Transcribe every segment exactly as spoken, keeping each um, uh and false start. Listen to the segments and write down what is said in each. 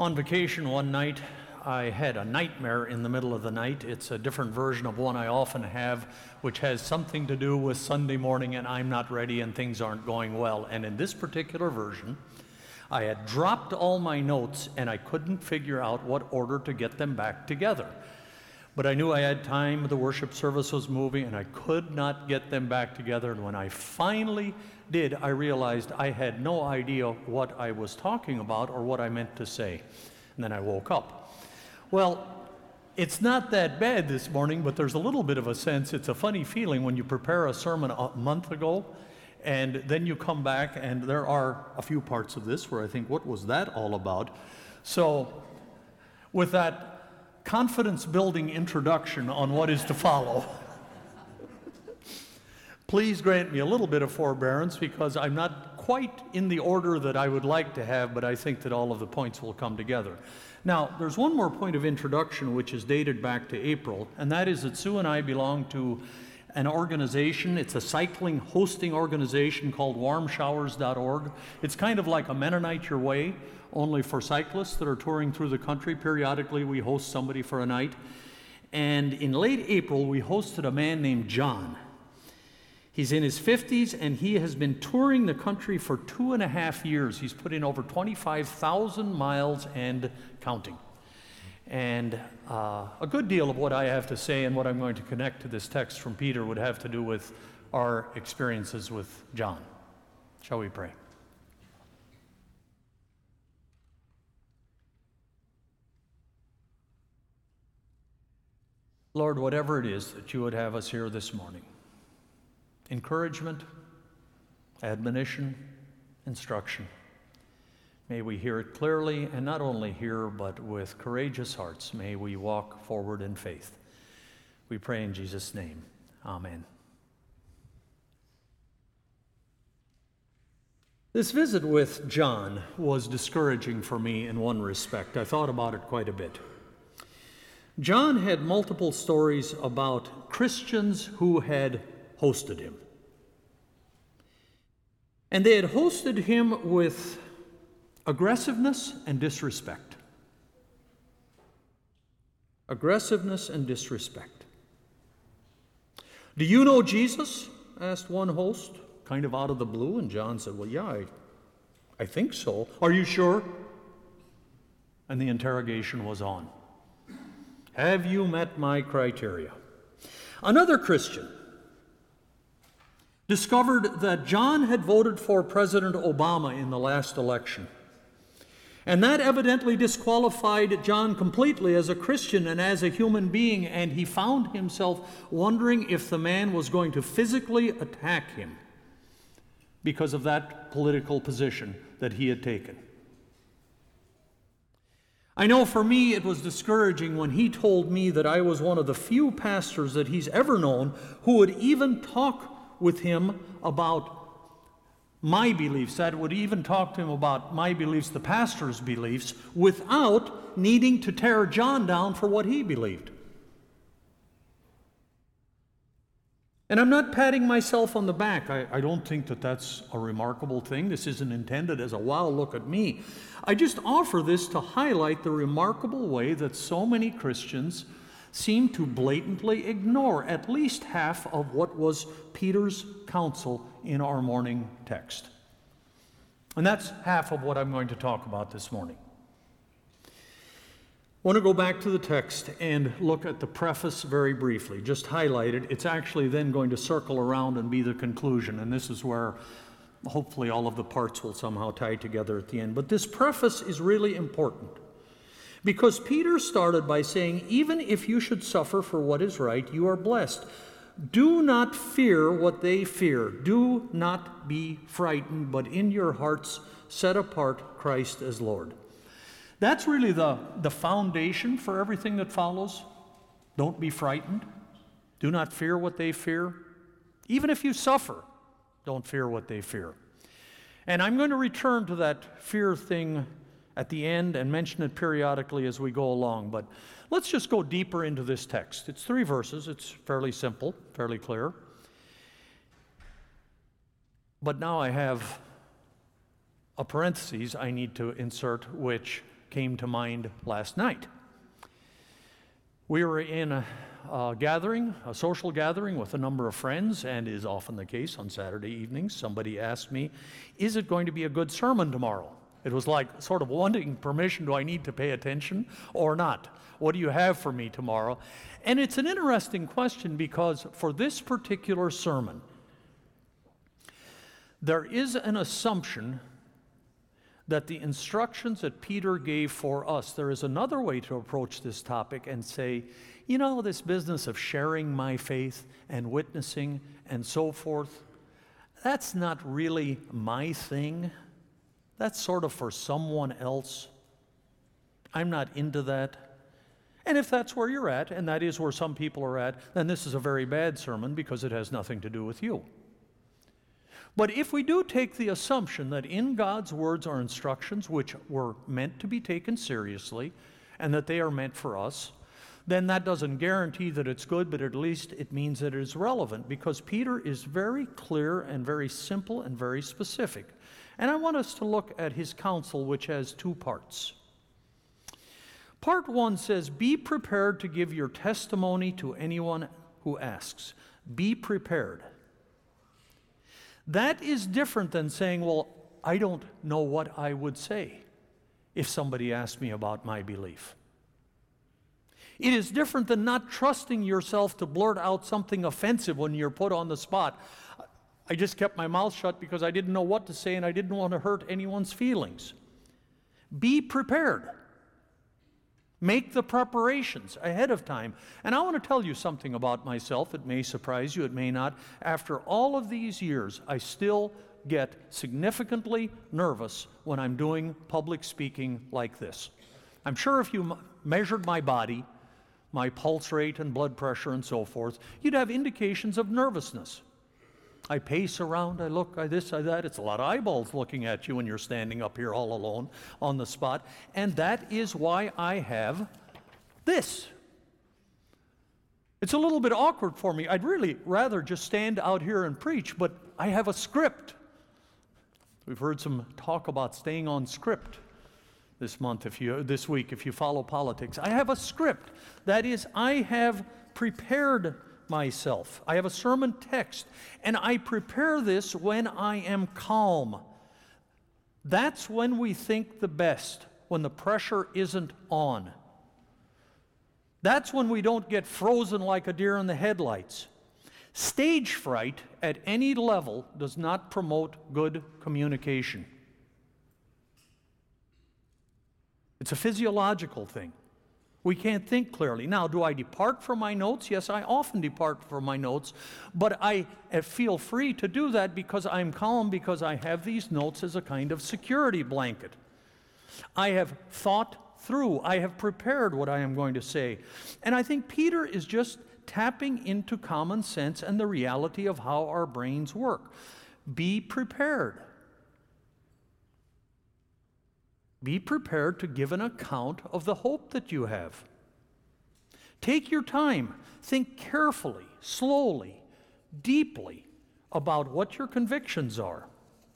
On vacation one night, I had a nightmare in the middle of the night. It's a different version of one I often have, which has something to do with Sunday morning and I'm not ready and things aren't going well. And in this particular version, I had dropped all my notes and I couldn't figure out what order to get them back together. But I knew I had time, the worship service was moving, and I could not get them back together. And when I finally did, I realized I had no idea what I was talking about or what I meant to say. And then I woke up. Well, it's not that bad this morning, but there's a little bit of a sense, it's a funny feeling when you prepare a sermon a month ago, and then you come back, and there are a few parts of this where I think, what was that all about? So, with that confidence-building introduction on what is to follow, please grant me a little bit of forbearance because I'm not quite in the order that I would like to have, but I think that all of the points will come together. Now, there's one more point of introduction which is dated back to April, and that is that Sue and I belong to an organization. It's a cycling hosting organization called warm showers dot org. It's kind of like a Mennonite Your Way, only for cyclists that are touring through the country. Periodically, we host somebody for a night. And in late April, we hosted a man named John. He's in his fifties, and he has been touring the country for two and a half years. He's put in over twenty-five thousand miles and counting. And uh, a good deal of what I have to say and what I'm going to connect to this text from Peter would have to do with our experiences with John. Shall we pray? Lord, whatever it is that you would have us here this morning, encouragement, admonition, instruction, may we hear it clearly, and not only hear, but with courageous hearts, may we walk forward in faith. We pray in Jesus' name. Amen. This visit with John was discouraging for me in one respect. I thought about it quite a bit. John had multiple stories about Christians who had hosted him. And they had hosted him with aggressiveness and disrespect. Aggressiveness and disrespect. Do you know Jesus? Asked one host, kind of out of the blue, and John said, well, yeah, I, I think so. Are you sure? And the interrogation was on. Have you met my criteria? Another Christian discovered that John had voted for President Obama in the last election. And that evidently disqualified John completely as a Christian and as a human being, and he found himself wondering if the man was going to physically attack him because of that political position that he had taken. I know for me it was discouraging when he told me that I was one of the few pastors that he's ever known who would even talk with him about my beliefs, that would even talk to him about my beliefs, the pastor's beliefs, without needing to tear John down for what he believed. And I'm not patting myself on the back. I, I don't think that that's a remarkable thing. This isn't intended as a wow, look at me. I just offer this to highlight the remarkable way that so many Christians seem to blatantly ignore at least half of what was Peter's counsel in our morning text. And that's half of what I'm going to talk about this morning. I want to go back to the text and look at the preface very briefly, just highlight it. It's actually then going to circle around and be the conclusion, and this is where hopefully all of the parts will somehow tie together at the end. But this preface is really important. Because Peter started by saying, even if you should suffer for what is right, you are blessed. Do not fear what they fear. Do not be frightened, but in your hearts set apart Christ as Lord. That's really the, the foundation for everything that follows. Don't be frightened. Do not fear what they fear. Even if you suffer, don't fear what they fear. And I'm going to return to that fear thing at the end and mention it periodically as we go along. But let's just go deeper into this text. It's three verses. It's fairly simple, fairly clear. But now I have a parenthesis I need to insert, which came to mind last night. We were in a, a gathering, a social gathering with a number of friends, and is often the case on Saturday evenings. Somebody asked me, is it going to be a good sermon tomorrow? It was like sort of wanting permission, do I need to pay attention or not? What do you have for me tomorrow? And it's an interesting question because for this particular sermon, there is an assumption that the instructions that Peter gave for us, there is another way to approach this topic and say, you know, this business of sharing my faith and witnessing and so forth, that's not really my thing. That's sort of for someone else. I'm not into that. And if that's where you're at, and that is where some people are at, then this is a very bad sermon because it has nothing to do with you. But if we do take the assumption that in God's words are instructions which were meant to be taken seriously and that they are meant for us, then that doesn't guarantee that it's good, but at least it means that it is relevant because Peter is very clear and very simple and very specific. And I want us to look at his counsel, which has two parts. Part one says, be prepared to give your testimony to anyone who asks. Be prepared. That is different than saying, well, I don't know what I would say if somebody asked me about my belief. It is different than not trusting yourself to blurt out something offensive when you're put on the spot. I just kept my mouth shut because I didn't know what to say and I didn't want to hurt anyone's feelings. Be prepared. Make the preparations ahead of time. And I want to tell you something about myself. It may surprise you, it may not. After all of these years, I still get significantly nervous when I'm doing public speaking like this. I'm sure if you m- measured my body, my pulse rate and blood pressure and so forth, you'd have indications of nervousness. I pace around, I look, I this, I that. It's a lot of eyeballs looking at you when you're standing up here all alone on the spot. And that is why I have this. It's a little bit awkward for me. I'd really rather just stand out here and preach, but I have a script. We've heard some talk about staying on script this month, if you, this week, if you follow politics. I have a script. That is, I have prepared myself. I have a sermon text, and I prepare this when I am calm. That's when we think the best, when the pressure isn't on. That's when we don't get frozen like a deer in the headlights. Stage fright at any level does not promote good communication. It's a physiological thing. We can't think clearly. Now, do I depart from my notes? Yes, I often depart from my notes, but I feel free to do that because I'm calm, because I have these notes as a kind of security blanket. I have thought through, I have prepared what I am going to say. And I think Peter is just tapping into common sense and the reality of how our brains work. Be prepared. Be prepared to give an account of the hope that you have. Take your time. Think carefully, slowly, deeply about what your convictions are.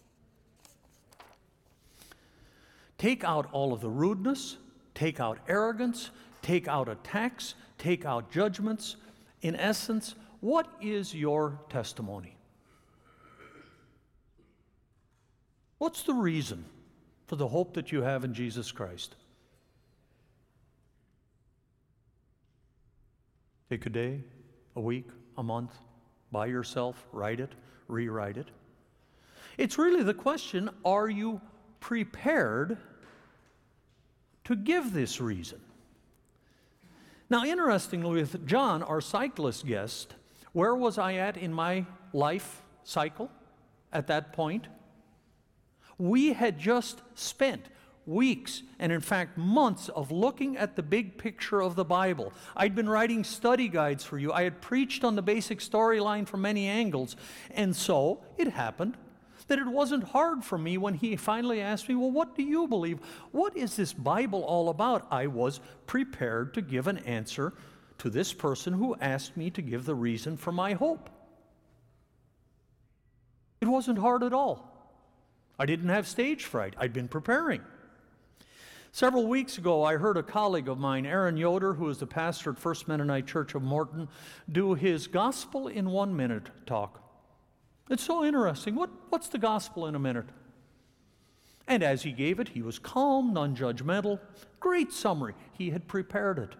Take out all of the rudeness, take out arrogance, take out attacks, take out judgments. In essence, what is your testimony? What's the reason for the hope that you have in Jesus Christ? Take a day, a week, a month, by yourself, write it, rewrite it. It's really the question, are you prepared to give this reason? Now, interestingly, with John, our cyclist guest, where was I at in my life cycle at that point? We had just spent weeks and in fact months of looking at the big picture of the Bible. I'd been writing study guides for you. I had preached on the basic storyline from many angles. And so it happened that it wasn't hard for me when he finally asked me, well, what do you believe? What is this Bible all about? I was prepared to give an answer to this person who asked me to give the reason for my hope. It wasn't hard at all. I didn't have stage fright. I'd been preparing. Several weeks ago, I heard a colleague of mine, Aaron Yoder, who is the pastor at First Mennonite Church of Morton, do his Gospel in One Minute talk. It's so interesting. What, what's the gospel in a minute? And as he gave it, he was calm, non-judgmental. Great summary. He had prepared it.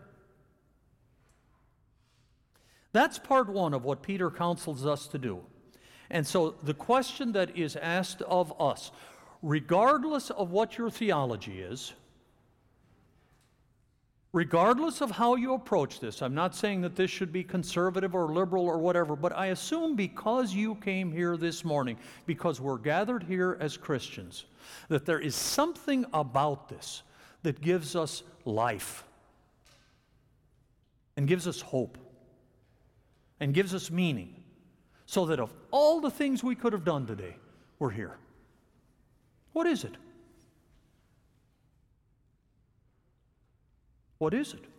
That's part one of what Peter counsels us to do. And so the question that is asked of us, regardless of what your theology is, regardless of how you approach this, I'm not saying that this should be conservative or liberal or whatever, but I assume because you came here this morning, because we're gathered here as Christians, that there is something about this that gives us life and gives us hope and gives us meaning, so that of all the things we could have done today, we're here. What is it? What is it?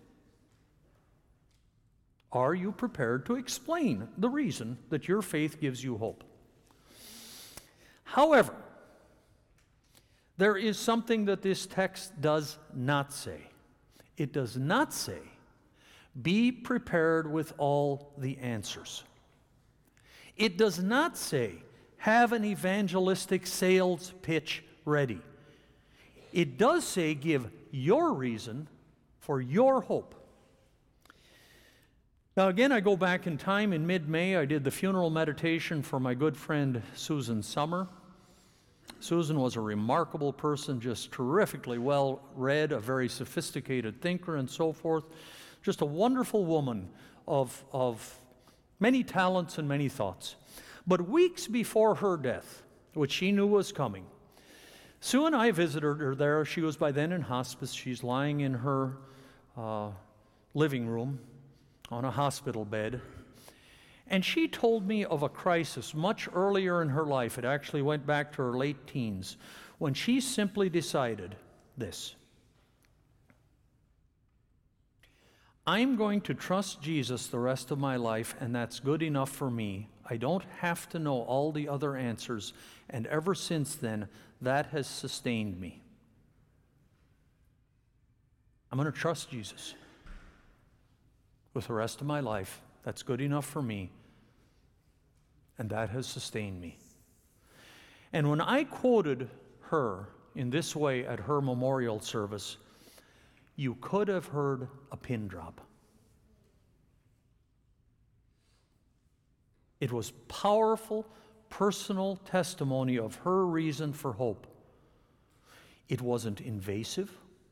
Are you prepared to explain the reason that your faith gives you hope? However, there is something that this text does not say. It does not say, be prepared with all the answers. It does not say, have an evangelistic sales pitch ready. It does say, give your reason for your hope. Now again, I go back in time. In mid-May, I did the funeral meditation for my good friend Susan Summer. Susan was a remarkable person, just terrifically well read, a very sophisticated thinker and so forth. Just a wonderful woman of, of many talents and many thoughts. But weeks before her death, which she knew was coming, Sue and I visited her there. She was by then in hospice. She's lying in her uh, living room on a hospital bed. And she told me of a crisis much earlier in her life. It actually went back to her late teens, when she simply decided this: I'm going to trust Jesus the rest of my life, and that's good enough for me. I don't have to know all the other answers. And ever since then, that has sustained me. I'm going to trust Jesus with the rest of my life. That's good enough for me. And that has sustained me. And when I quoted her in this way at her memorial service, you could have heard a pin drop. It was powerful, personal testimony of her reason for hope. It wasn't invasive.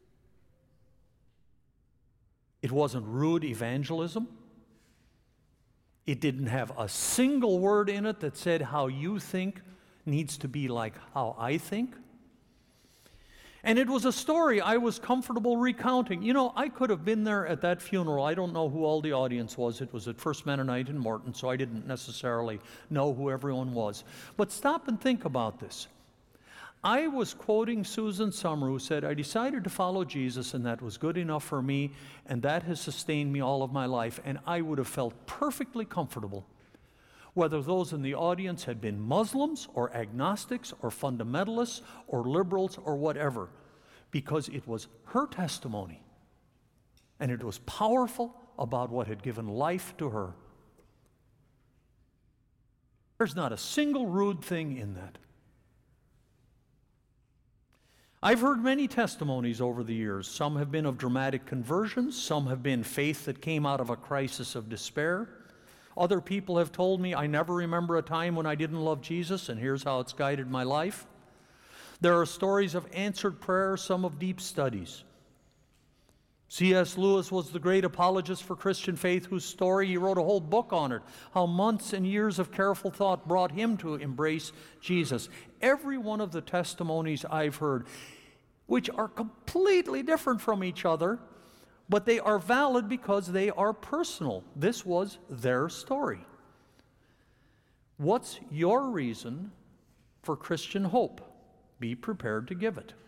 It wasn't rude evangelism. It didn't have a single word in it that said how you think needs to be like how I think. And it was a story I was comfortable recounting. You know, I could have been there at that funeral. I don't know who all the audience was. It was at First Mennonite in Morton, so I didn't necessarily know who everyone was. But stop and think about this. I was quoting Susan Summer, who said, I decided to follow Jesus, and that was good enough for me, and that has sustained me all of my life. And I would have felt perfectly comfortable whether those in the audience had been Muslims or agnostics or fundamentalists or liberals or whatever, because it was her testimony, and it was powerful about what had given life to her. There's not a single rude thing in that. I've heard many testimonies over the years. Some have been of dramatic conversions. Some have been faith that came out of a crisis of despair. Other people have told me, I never remember a time when I didn't love Jesus, and here's how it's guided my life. There are stories of answered prayers, some of deep studies. C S Lewis was the great apologist for Christian faith, whose story, he wrote a whole book on it, how months and years of careful thought brought him to embrace Jesus. Every one of the testimonies I've heard, which are completely different from each other, but they are valid because they are personal. This was their story. What's your reason for Christian hope? Be prepared to give it.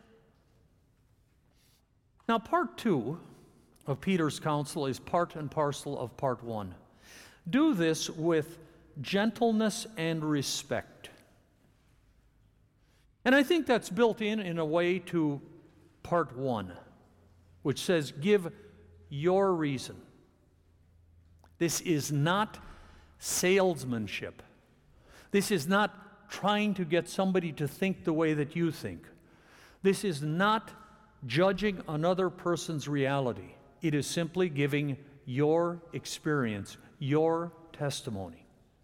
Now, part two of Peter's counsel is part and parcel of part one. Do this with gentleness and respect. And I think that's built in in a way to part one, which says, give your reason. This is not salesmanship. This is not trying to get somebody to think the way that you think. This is not judging another person's reality. It is simply giving your experience, your testimony.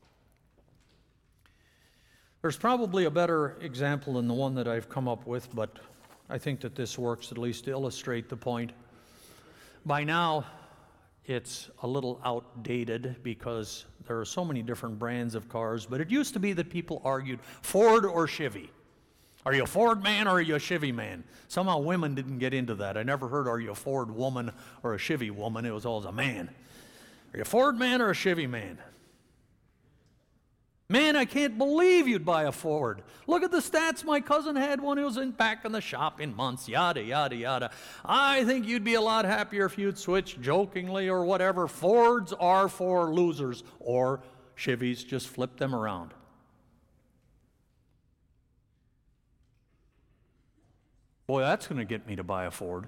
There's probably a better example than the one that I've come up with, but I think that this works at least to illustrate the point. By now, it's a little outdated because there are so many different brands of cars, but it used to be that people argued Ford or Chevy. Are you a Ford man or are you a Chevy man? Somehow women didn't get into that. I never heard, are you a Ford woman or a Chevy woman? It was always a man. Are you a Ford man or a Chevy man? Man, I can't believe you'd buy a Ford. Look at the stats. My cousin had one. He was in back in the shop in months, yada, yada, yada. I think you'd be a lot happier if you'd switch jokingly or whatever. Fords are for losers, or Chevys, just flip them around. Boy, that's going to get me to buy a Ford.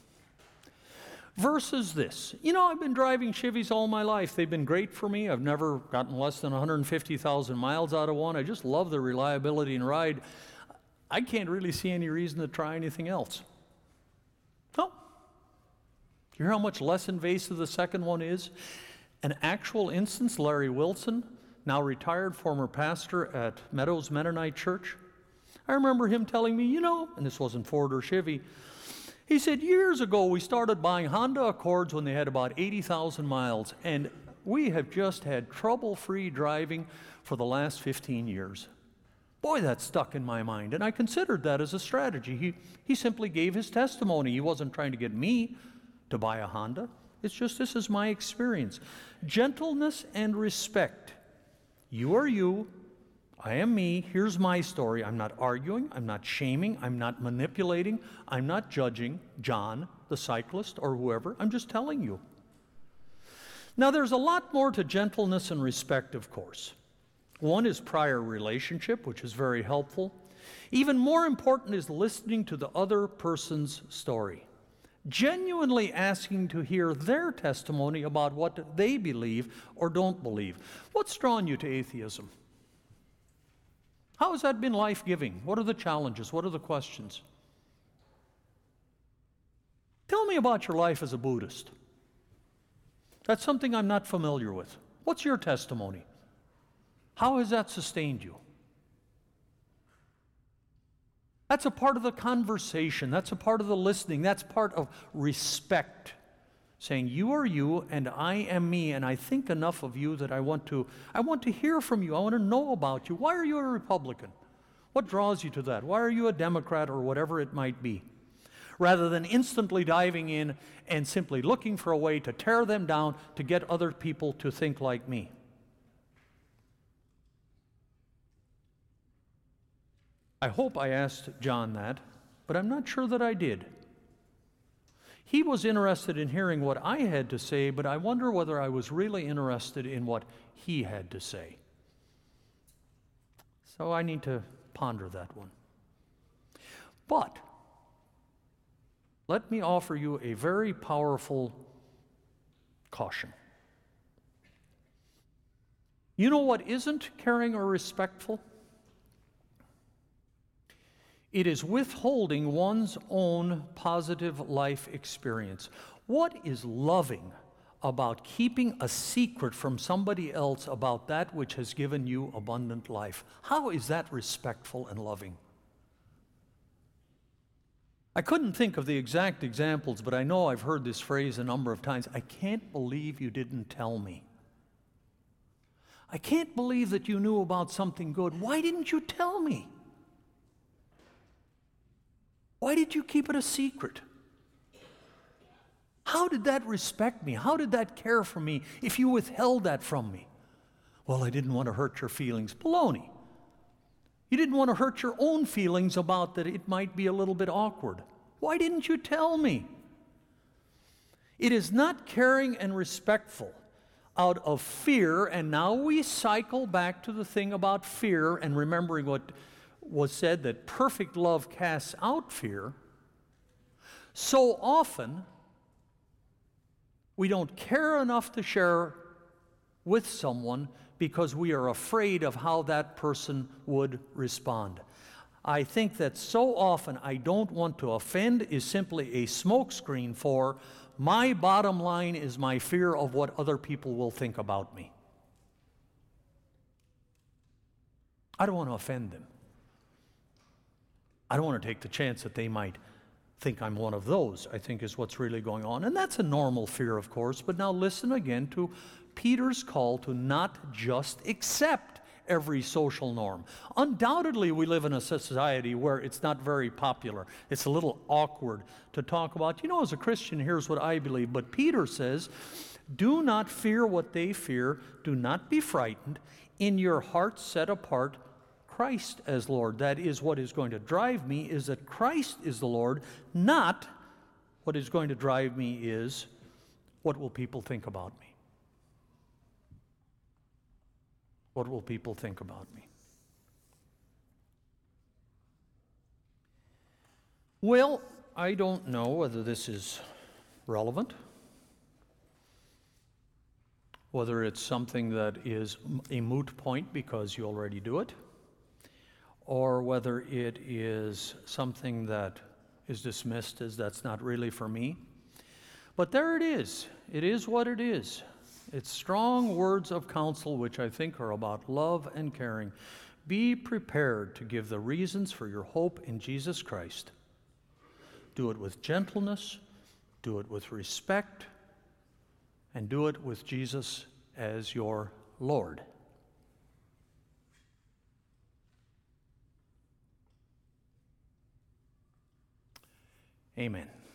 Versus this. You know, I've been driving Chevys all my life. They've been great for me. I've never gotten less than one hundred fifty thousand miles out of one. I just love the reliability and ride. I can't really see any reason to try anything else. No. You hear how much less invasive the second one is? An actual instance, Larry Wilson, now retired former pastor at Meadows Mennonite Church. I remember him telling me, you know, and this wasn't Ford or Chevy, he said, years ago we started buying Honda Accords when they had about eighty thousand miles, and we have just had trouble-free driving for the last fifteen years. Boy, that stuck in my mind, and I considered that as a strategy. He, he simply gave his testimony. He wasn't trying to get me to buy a Honda. It's just, this is my experience. Gentleness and respect. You are you. I am me. Here's my story. I'm not arguing. I'm not shaming. I'm not manipulating. I'm not judging John, the cyclist, or whoever. I'm just telling you. Now, there's a lot more to gentleness and respect, of course. One is prior relationship, which is very helpful. Even more important is listening to the other person's story. Genuinely asking to hear their testimony about what they believe or don't believe. What's drawn you to atheism? How has that been life-giving? What are the challenges? What are the questions? Tell me about your life as a Buddhist. That's something I'm not familiar with. What's your testimony? How has that sustained you? That's a part of the conversation. That's a part of the listening. That's part of respect. Saying, you are you and I am me, and I think enough of you that I want to I want to hear from you. I want to know about you. Why are you a Republican? What draws you to that? Why are you a Democrat or whatever it might be? Rather than instantly diving in and simply looking for a way to tear them down to get other people to think like me. I hope I asked John that, but I'm not sure that I did. He was interested in hearing what I had to say, but I wonder whether I was really interested in what he had to say. So I need to ponder that one. But let me offer you a very powerful caution. You know what isn't caring or respectful? It is withholding one's own positive life experience. What is loving about keeping a secret from somebody else about that which has given you abundant life? How is that respectful and loving? I couldn't think of the exact examples, but I know I've heard this phrase a number of times. I can't believe you didn't tell me. I can't believe that you knew about something good. Why didn't you tell me? Why did you keep it a secret? How did that respect me? How did that care for me if you withheld that from me? Well, I didn't want to hurt your feelings. Baloney. You didn't want to hurt your own feelings about that it might be a little bit awkward. Why didn't you tell me? It is not caring and respectful out of fear, and now we cycle back to the thing about fear and remembering what was said, that perfect love casts out fear. So often, we don't care enough to share with someone because we are afraid of how that person would respond. I think that so often I don't want to offend is simply a smokescreen for my bottom line is my fear of what other people will think about me. I don't want to offend them. I don't want to take the chance that they might think I'm one of those, I think is what's really going on. And that's a normal fear, of course. But now listen again to Peter's call to not just accept every social norm. Undoubtedly, we live in a society where it's not very popular. It's a little awkward to talk about. You know, as a Christian, here's what I believe. But Peter says, do not fear what they fear. Do not be frightened. In your heart set apart Christ as Lord. That is what is going to drive me, is that Christ is the Lord, not what is going to drive me is what will people think about me. What will people think about me? Well, I don't know whether this is relevant, whether it's something that is a moot point because you already do it, or whether it is something that is dismissed as that's not really for me. But there it is. It is what it is. It's strong words of counsel which I think are about love and caring. Be prepared to give the reasons for your hope in Jesus Christ. Do it with gentleness, do it with respect, and do it with Jesus as your Lord. Amen.